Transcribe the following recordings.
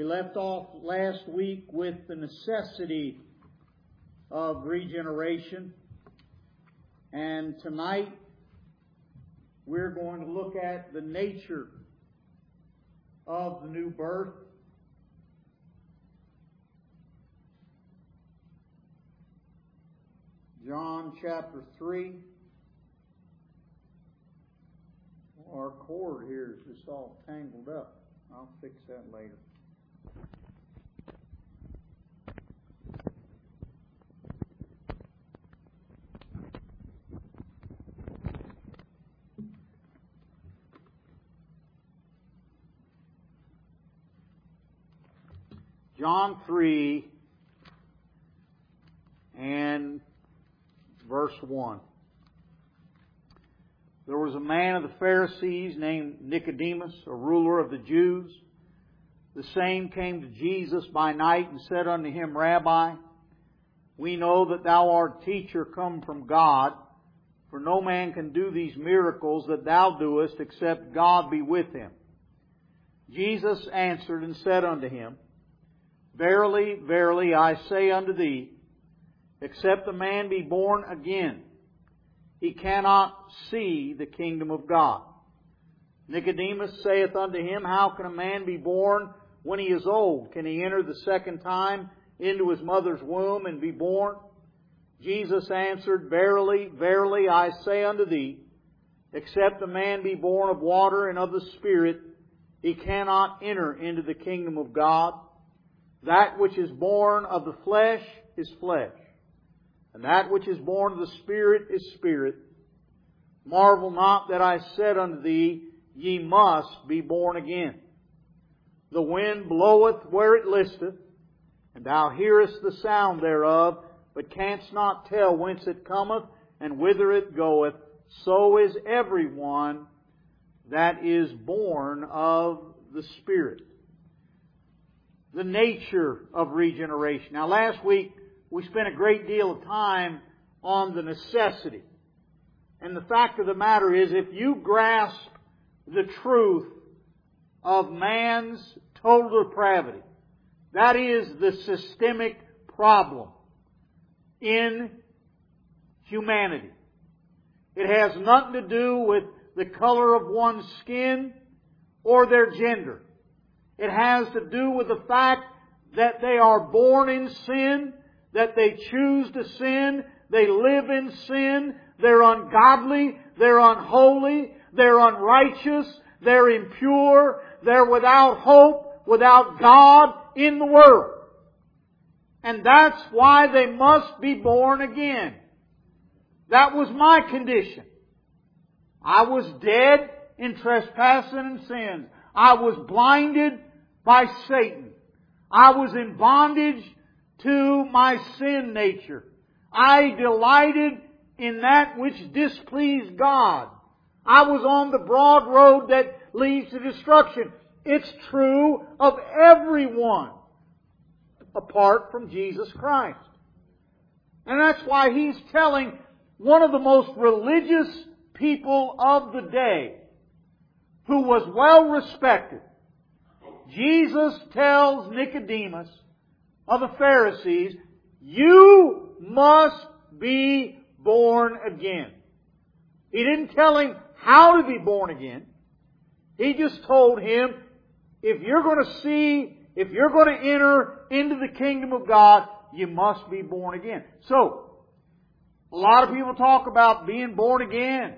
left off last week with the necessity of regeneration. And tonight we're going to look at the nature of the new birth. John chapter 3. Our cord here is just all tangled up. I'll fix that later. John 3 and verse 1. There was a man of the Pharisees named Nicodemus, a ruler of the Jews. The same came to Jesus by night and said unto him, Rabbi, we know that thou art a teacher come from God, for no man can do these miracles that thou doest except God be with him. Jesus answered and said unto him, Verily, verily, I say unto thee, except a man be born again, he cannot see the kingdom of God. Nicodemus saith unto him, How can a man be born when he is old? Can he enter the second time into his mother's womb and be born? Jesus answered, Verily, verily, I say unto thee, except a man be born of water and of the Spirit, he cannot enter into the kingdom of God. That which is born of the flesh is flesh, and that which is born of the Spirit is spirit. Marvel not that I said unto thee, Ye must be born again. The wind bloweth where it listeth, and thou hearest the sound thereof, but canst not tell whence it cometh and whither it goeth. So is everyone that is born of the Spirit. The nature of regeneration. Now last week we spent a great deal of time on the necessity. And the fact of the matter is, if you grasp the truth of man's total depravity, that is the systemic problem in humanity. It has nothing to do with the color of one's skin or their gender. It has to do with the fact that they are born in sin, that they choose to sin, they live in sin, they're ungodly, they're unholy, they're unrighteous, they're impure, they're without hope, without God in the world. And that's why they must be born again. That was my condition. I was dead in trespassing and sins. I was blinded by Satan. I was in bondage to my sin nature. I delighted in that which displeased God. I was on the broad road that leads to destruction. It's true of everyone apart from Jesus Christ. And that's why He's telling one of the most religious people of the day, who was well respected. Jesus tells Nicodemus of the Pharisees, you must be born again. He didn't tell him how to be born again. He just told him, if you're going to enter into the kingdom of God, you must be born again. So, a lot of people talk about being born again,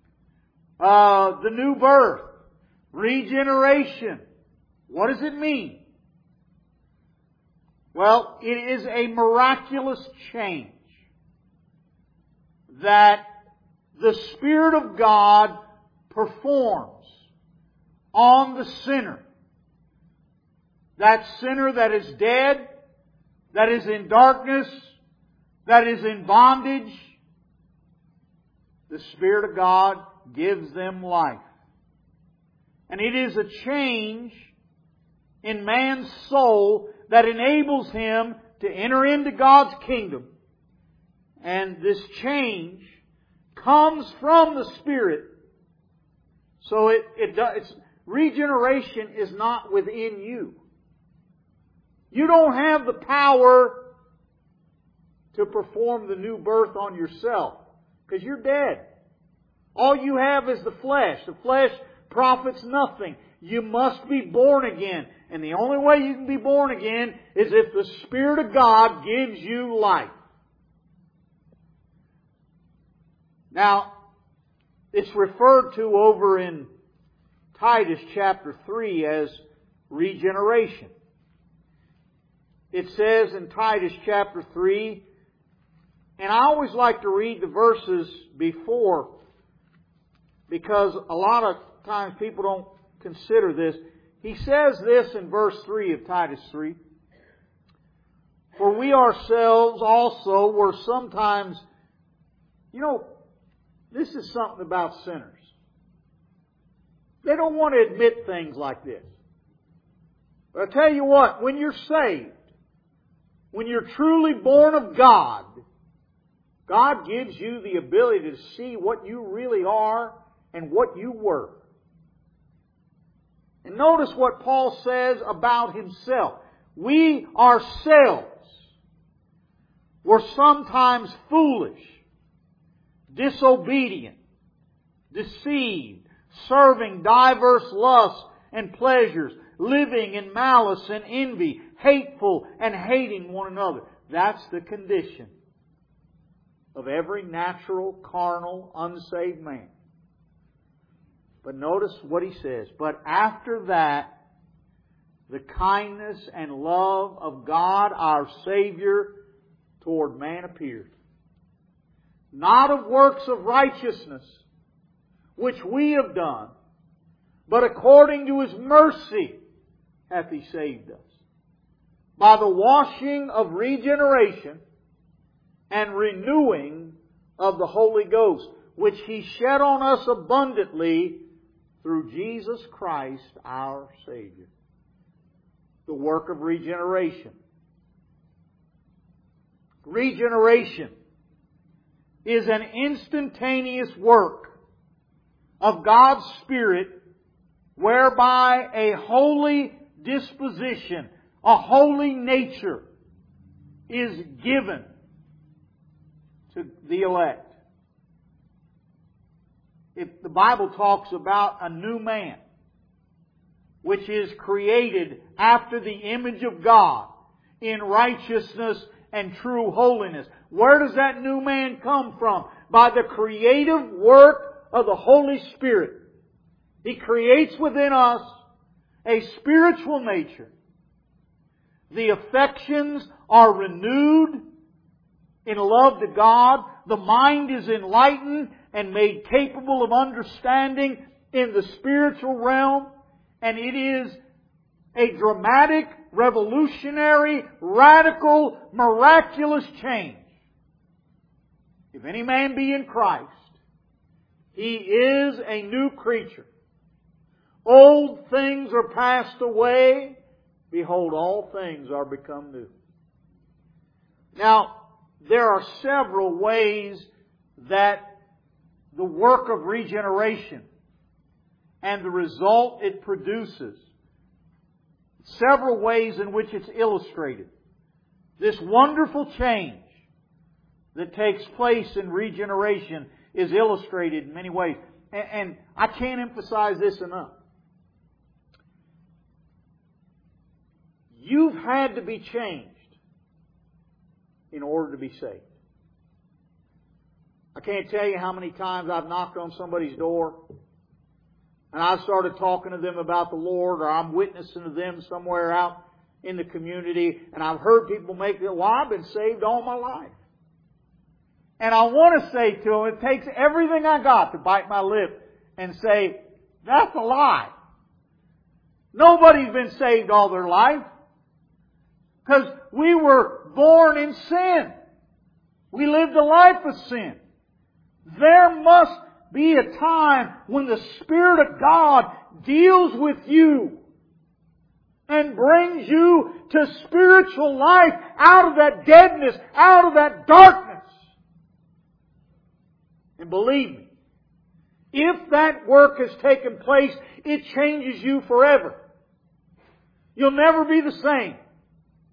the new birth, regeneration. What does it mean? Well, it is a miraculous change that the Spirit of God performs on the sinner. That sinner that is dead, that is in darkness, that is in bondage, the Spirit of God gives them life. And it is a change in man's soul that enables him to enter into God's kingdom. And this change comes from the Spirit. So regeneration is not within you. You don't have the power to perform the new birth on yourself, because you're dead. All you have is the flesh. The flesh profits nothing. You must be born again. And the only way you can be born again is if the Spirit of God gives you life. Now, it's referred to over in Titus chapter 3 as regeneration. It says in Titus chapter 3, and I always like to read the verses before, because a lot of times people don't consider this. He says this in verse 3 of Titus 3. For we ourselves also were sometimes, this is something about sinners. They don't want to admit things like this. But I tell you what, when you're saved, when you're truly born of God, God gives you the ability to see what you really are and what you were. And notice what Paul says about himself. We ourselves were sometimes foolish, disobedient, deceived, serving diverse lusts and pleasures, living in malice and envy, hateful and hating one another. That's the condition of every natural, carnal, unsaved man. But notice what he says. But after that, the kindness and love of God our Savior toward man appeared. Not of works of righteousness, which we have done, but according to His mercy hath He saved us, by the washing of regeneration and renewing of the Holy Ghost, which He shed on us abundantly through Jesus Christ our Savior. The work of regeneration. Regeneration is an instantaneous work of God's Spirit whereby a holy disposition, a holy nature is given to the elect. If the Bible talks about a new man, which is created after the image of God in righteousness and true holiness. Where does that new man come from? By the creative work of the Holy Spirit. He creates within us a spiritual nature. The affections are renewed in love to God. The mind is enlightened and made capable of understanding in the spiritual realm. And it is a dramatic, revolutionary, radical, miraculous change. If any man be in Christ, he is a new creature. Old things are passed away. Behold, all things are become new. Now, there are several ways that the work of regeneration and the result it produces, several ways in which it's illustrated. This wonderful change that takes place in regeneration is illustrated in many ways. And I can't emphasize this enough. You've had to be changed in order to be saved. I can't tell you how many times I've knocked on somebody's door and I started talking to them about the Lord, or I'm witnessing to them somewhere out in the community, and I've heard people make it, well, I've been saved all my life. And I want to say to them, it takes everything I got to bite my lip and say, that's a lie. Nobody's been saved all their life. Because we were born in sin. We lived a life of sin. There must be a time when the Spirit of God deals with you and brings you to spiritual life out of that deadness, out of that darkness. And believe me, if that work has taken place, it changes you forever. You'll never be the same.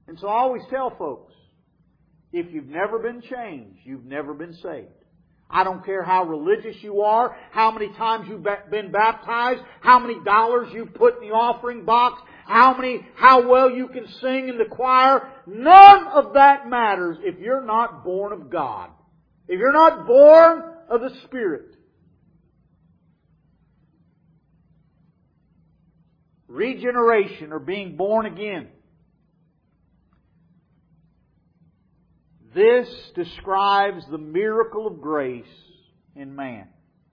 And so I always tell folks, if you've never been changed, you've never been saved. I don't care how religious you are, how many times you've been baptized, how many dollars you've put in the offering box, how well you can sing in the choir. None of that matters if you're not born of God. If you're not born of the Spirit. Regeneration, or being born again. This describes the miracle of grace in man.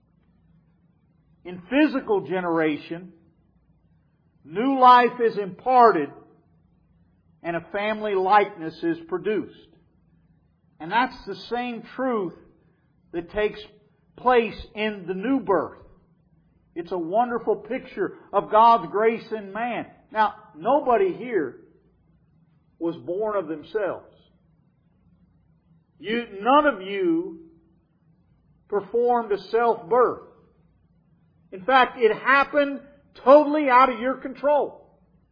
In physical generation, new life is imparted and a family likeness is produced. And that's the same truth that takes place in the new birth. It's a wonderful picture of God's grace in man. Now, nobody here was born of themselves. None of you performed a self-birth. In fact, it happened totally out of your control.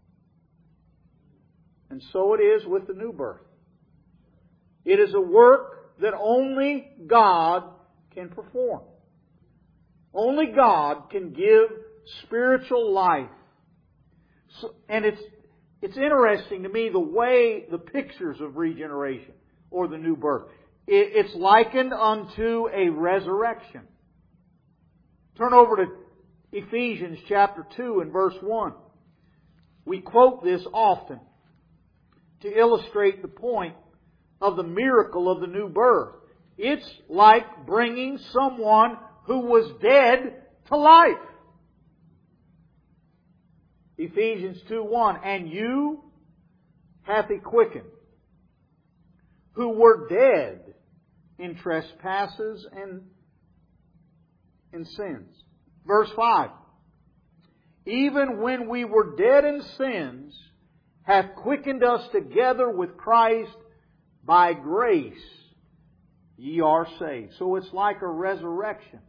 And so it is with the new birth. It is a work that only God can perform. Only God can give spiritual life. And it's interesting to me the pictures of regeneration or the new birth. It's likened unto a resurrection. Turn over to Ephesians chapter 2 and verse 1. We quote this often to illustrate the point of the miracle of the new birth. It's like bringing someone who was dead to life. Ephesians 2:1. And you hath He quickened, who were dead in trespasses and in sins. Verse 5. Even when we were dead in sins, hath quickened us together with Christ. By grace ye are saved. So it's like a resurrection.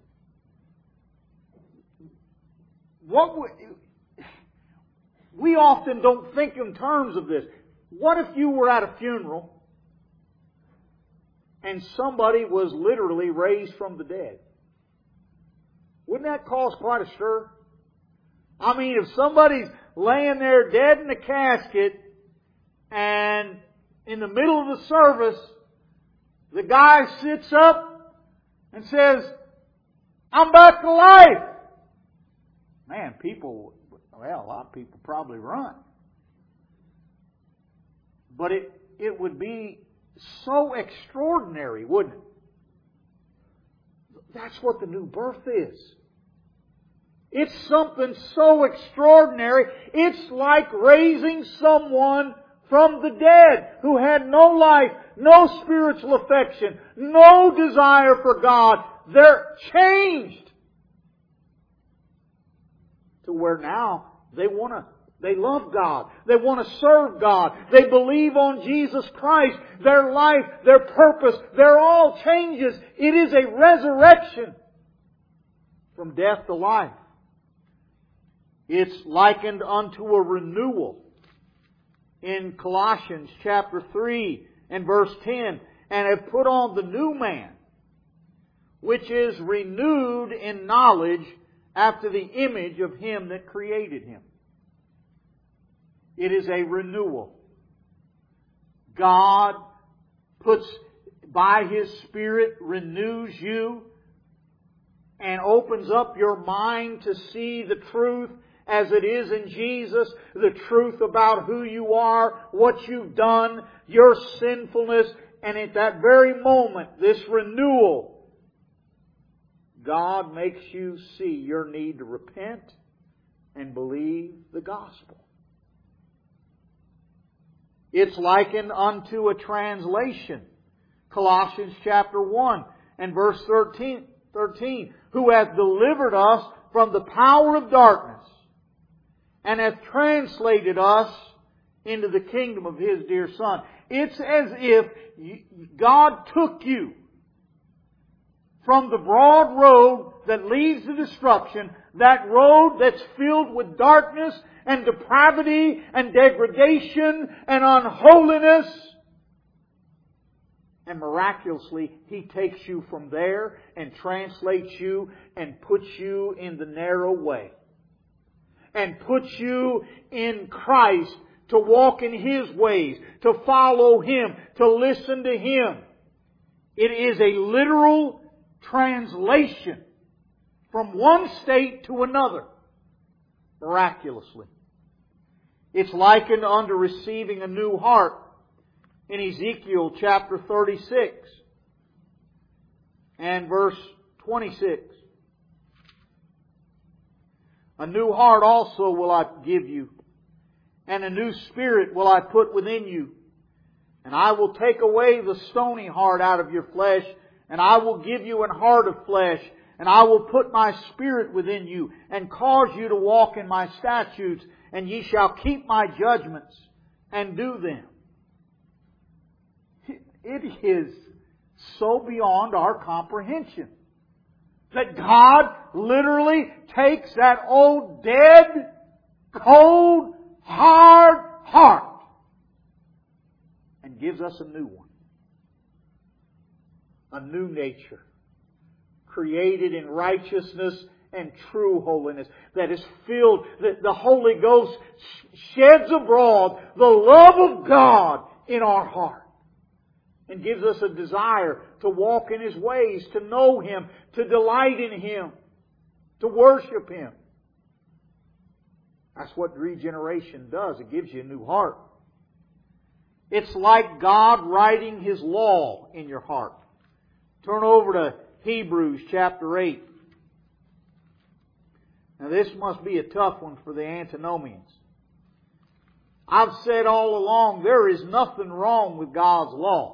We often don't think in terms of this. What if you were at a funeral and somebody was literally raised from the dead? Wouldn't that cause quite a stir? I mean, if somebody's laying there dead in a casket and in the middle of the service, the guy sits up and says, I'm back to life. Man, a lot of people probably run. But it would be so extraordinary, wouldn't it? That's what the new birth is. It's something so extraordinary. It's like raising someone from the dead who had no life, no spiritual affection, no desire for God. They're changed to where now they love God. They want to serve God. They believe on Jesus Christ. Their life, their purpose, they're all changes. It is a resurrection from death to life. It's likened unto a renewal. In Colossians chapter 3 and verse 10, and have put on the new man, which is renewed in knowledge after the image of Him that created him. It is a renewal. God by His Spirit, renews you and opens up your mind to see the truth as it is in Jesus, the truth about who you are, what you've done, your sinfulness, and at that very moment, this renewal, God makes you see your need to repent and believe the gospel. It's likened unto a translation. Colossians chapter 1 and verse 13, who hath delivered us from the power of darkness and hath translated us into the kingdom of His dear Son. It's as if God took you from the broad road that leads to destruction, that road that's filled with darkness and depravity and degradation and unholiness. And miraculously, He takes you from there and translates you and puts you in the narrow way. And puts you in Christ to walk in His ways, to follow Him, to listen to Him. It is a literal translation from one state to another, miraculously. It's likened unto receiving a new heart in Ezekiel chapter 36 and verse 26. A new heart also will I give you, and a new spirit will I put within you. And I will take away the stony heart out of your flesh, and I will give you an heart of flesh, and I will put my spirit within you, and cause you to walk in my statutes, and ye shall keep my judgments, and do them. It is so beyond our comprehension that God literally takes that old, dead, cold, hard heart and gives us a new one. A new nature, created in righteousness and true holiness, that is filled, that the Holy Ghost sheds abroad the love of God in our heart. And gives us a desire to walk in His ways, to know Him, to delight in Him, to worship Him. That's what regeneration does. It gives you a new heart. It's like God writing His law in your heart. Turn over to Hebrews chapter 8. Now this must be a tough one for the antinomians. I've said all along, there is nothing wrong with God's law.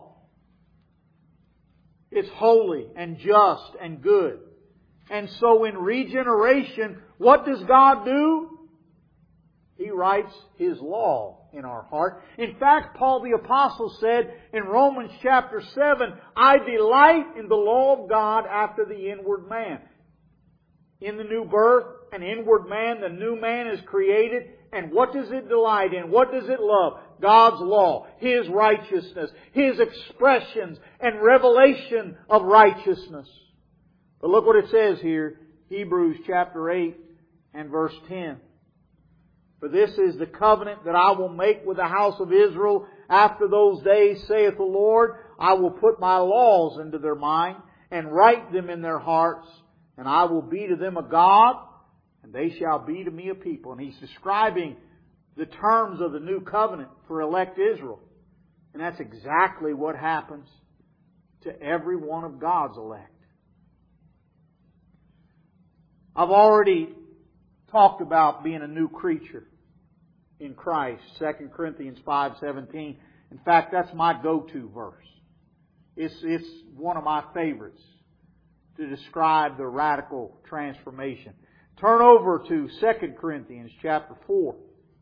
It's holy and just and good. And so in regeneration, what does God do? He writes His law in our heart. In fact, Paul the Apostle said in Romans chapter 7, I delight in the law of God after the inward man. In the new birth, an inward man, the new man is created. And what does it delight in? What does it love? God's law, His righteousness, His expressions and revelation of righteousness. But look what it says here, Hebrews chapter 8 and verse 10. For this is the covenant that I will make with the house of Israel after those days, saith the Lord. I will put my laws into their mind and write them in their hearts, and I will be to them a God, and they shall be to me a people. And He's describing the terms of the new covenant for elect Israel. And that's exactly what happens to every one of God's elect. I've already talked about being a new creature in Christ. 2 Corinthians 5:17. In fact, that's my go-to verse. It's one of my favorites to describe the radical transformation. Turn over to 2 Corinthians chapter 4.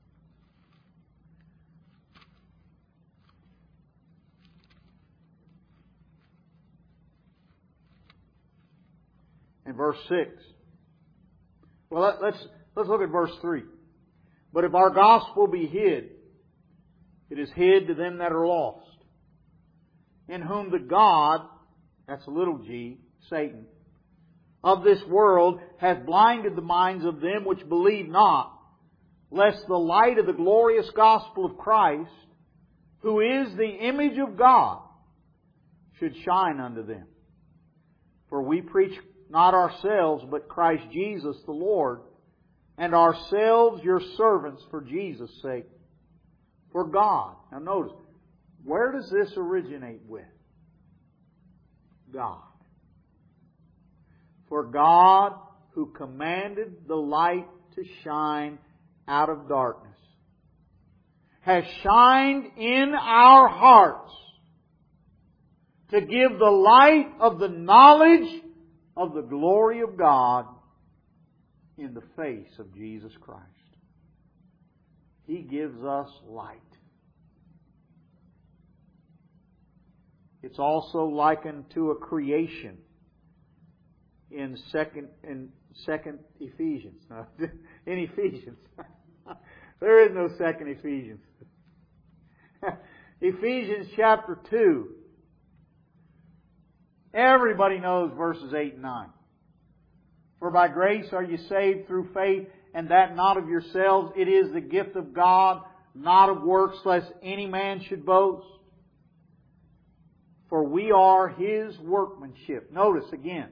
And verse 6. Well, let's look at verse 3. But if our gospel be hid, it is hid to them that are lost, in whom the God, that's a little g, Satan, of this world hath blinded the minds of them which believe not, lest the light of the glorious gospel of Christ, who is the image of God, should shine unto them. For we preach not ourselves, but Christ Jesus the Lord, and ourselves your servants for Jesus' sake, for God. Now notice, where does this originate with? God. For God, who commanded the light to shine out of darkness, has shined in our hearts to give the light of the knowledge of the glory of God in the face of Jesus Christ. He gives us light. It's also likened to a creation in second Ephesians. No, in Ephesians. There is no second Ephesians. Ephesians chapter 2. Everybody knows verses 8 and 9. For by grace are you saved through faith, and that not of yourselves. It is the gift of God, not of works, lest any man should boast. For we are His workmanship. Notice again,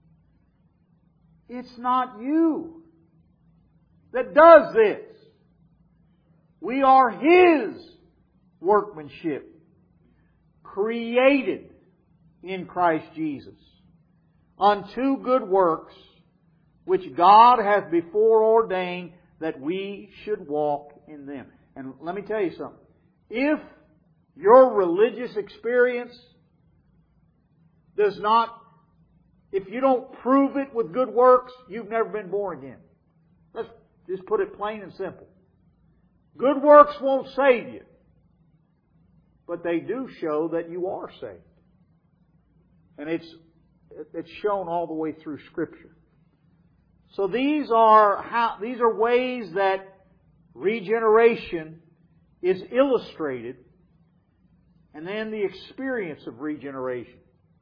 it's not you that does this. We are His workmanship, created in Christ Jesus, unto good works, which God hath before ordained that we should walk in them. And let me tell you something. If your religious experience does not, if you don't prove it with good works, you've never been born again. Let's just put it plain and simple. Good works won't save you, but they do show that you are saved. And it's shown all the way through Scripture. So these are ways that regeneration is illustrated, and then the experience of regeneration.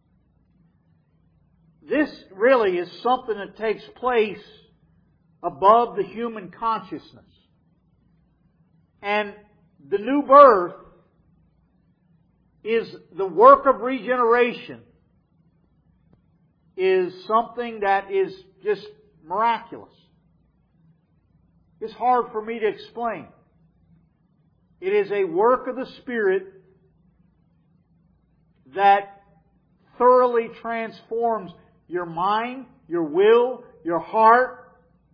This really is something that takes place above the human consciousness. And the new birth is the work of regeneration, is something that is just miraculous. It's hard for me to explain. It is a work of the Spirit that thoroughly transforms your mind, your will, your heart,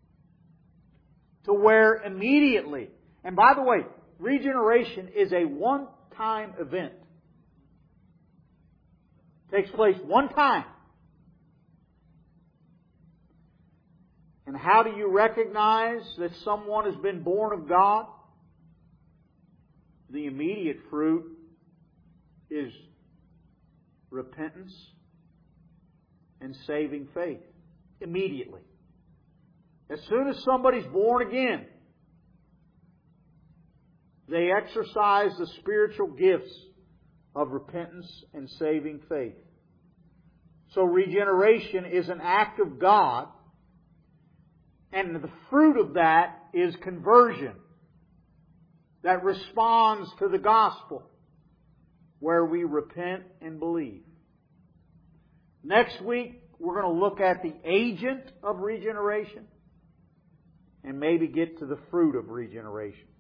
to where immediately, and by the way, regeneration is a one-time event. It takes place one time. And how do you recognize that someone has been born of God? The immediate fruit is repentance and saving faith. Immediately. As soon as somebody's born again, they exercise the spiritual gifts of repentance and saving faith. So regeneration is an act of God, and the fruit of that is conversion that responds to the gospel, where we repent and believe. Next week, we're going to look at the agent of regeneration and maybe get to the fruit of regeneration.